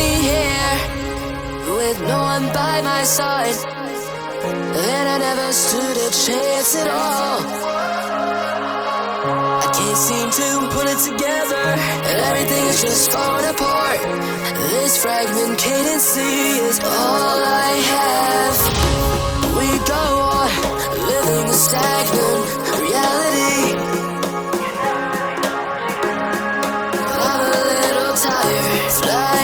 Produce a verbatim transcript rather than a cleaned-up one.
me here with no one by my side. Then I never stood a chance at all. I can't seem to put it together, and everything is just falling apart. This fragment cadence is all I have. We go on living a stagnant reality. I'm a little tired, flying